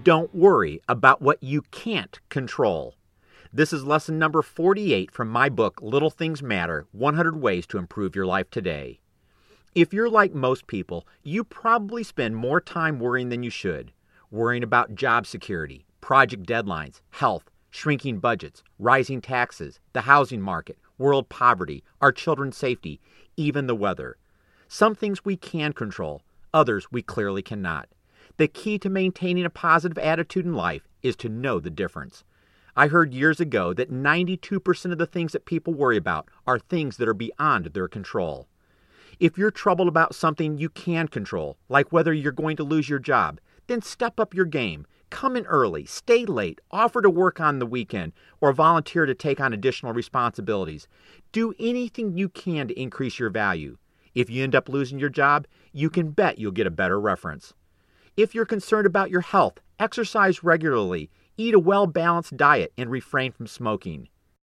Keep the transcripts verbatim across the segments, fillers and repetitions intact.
Don't worry about what you can't control. This is lesson number forty-eight from my book, Little Things Matter, one hundred Ways to Improve Your Life Today. If you're like most people, you probably spend more time worrying than you should. Worrying about job security, project deadlines, health, shrinking budgets, rising taxes, the housing market, world poverty, our children's safety, even the weather. Some things we can control, others we clearly cannot. The key to maintaining a positive attitude in life is to know the difference. I heard years ago that ninety-two percent of the things that people worry about are things that are beyond their control. If you're troubled about something you can control, like whether you're going to lose your job, then step up your game. Come in early, stay late, offer to work on the weekend, or volunteer to take on additional responsibilities. Do anything you can to increase your value. If you end up losing your job, you can bet you'll get a better reference. If you're concerned about your health, exercise regularly, eat a well-balanced diet, and refrain from smoking.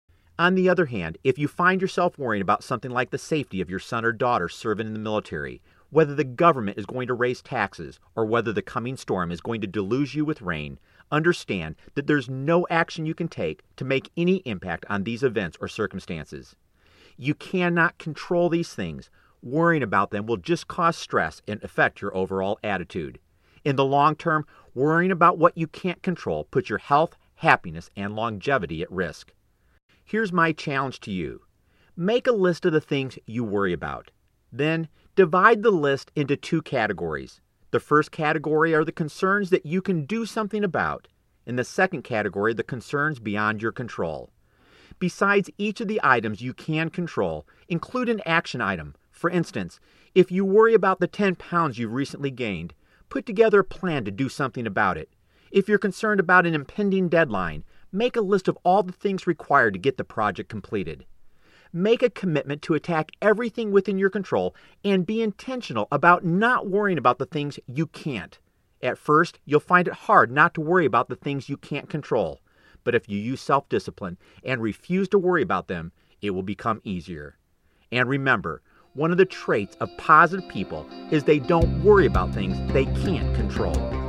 On the other hand, if you find yourself worrying about something like the safety of your son or daughter serving in the military, whether the government is going to raise taxes, or whether the coming storm is going to deluge you with rain, understand that there's no action you can take to make any impact on these events or circumstances. You cannot control these things. Worrying about them will just cause stress and affect your overall attitude. In the long term, worrying about what you can't control puts your health, happiness, and longevity at risk. Here's my challenge to you. Make a list of the things you worry about. Then, divide the list into two categories. The first category are the concerns that you can do something about. In the second category, the concerns beyond your control. Besides each of the items you can control, include an action item. For instance, if you worry about the ten pounds you've recently gained, put together a plan to do something about it. If you're concerned about an impending deadline, make a list of all the things required to get the project completed. Make a commitment to attack everything within your control and be intentional about not worrying about the things you can't. At first, you'll find it hard not to worry about the things you can't control. But if you use self-discipline and refuse to worry about them, it will become easier. And remember, one of the traits of positive people is they don't worry about things they can't control.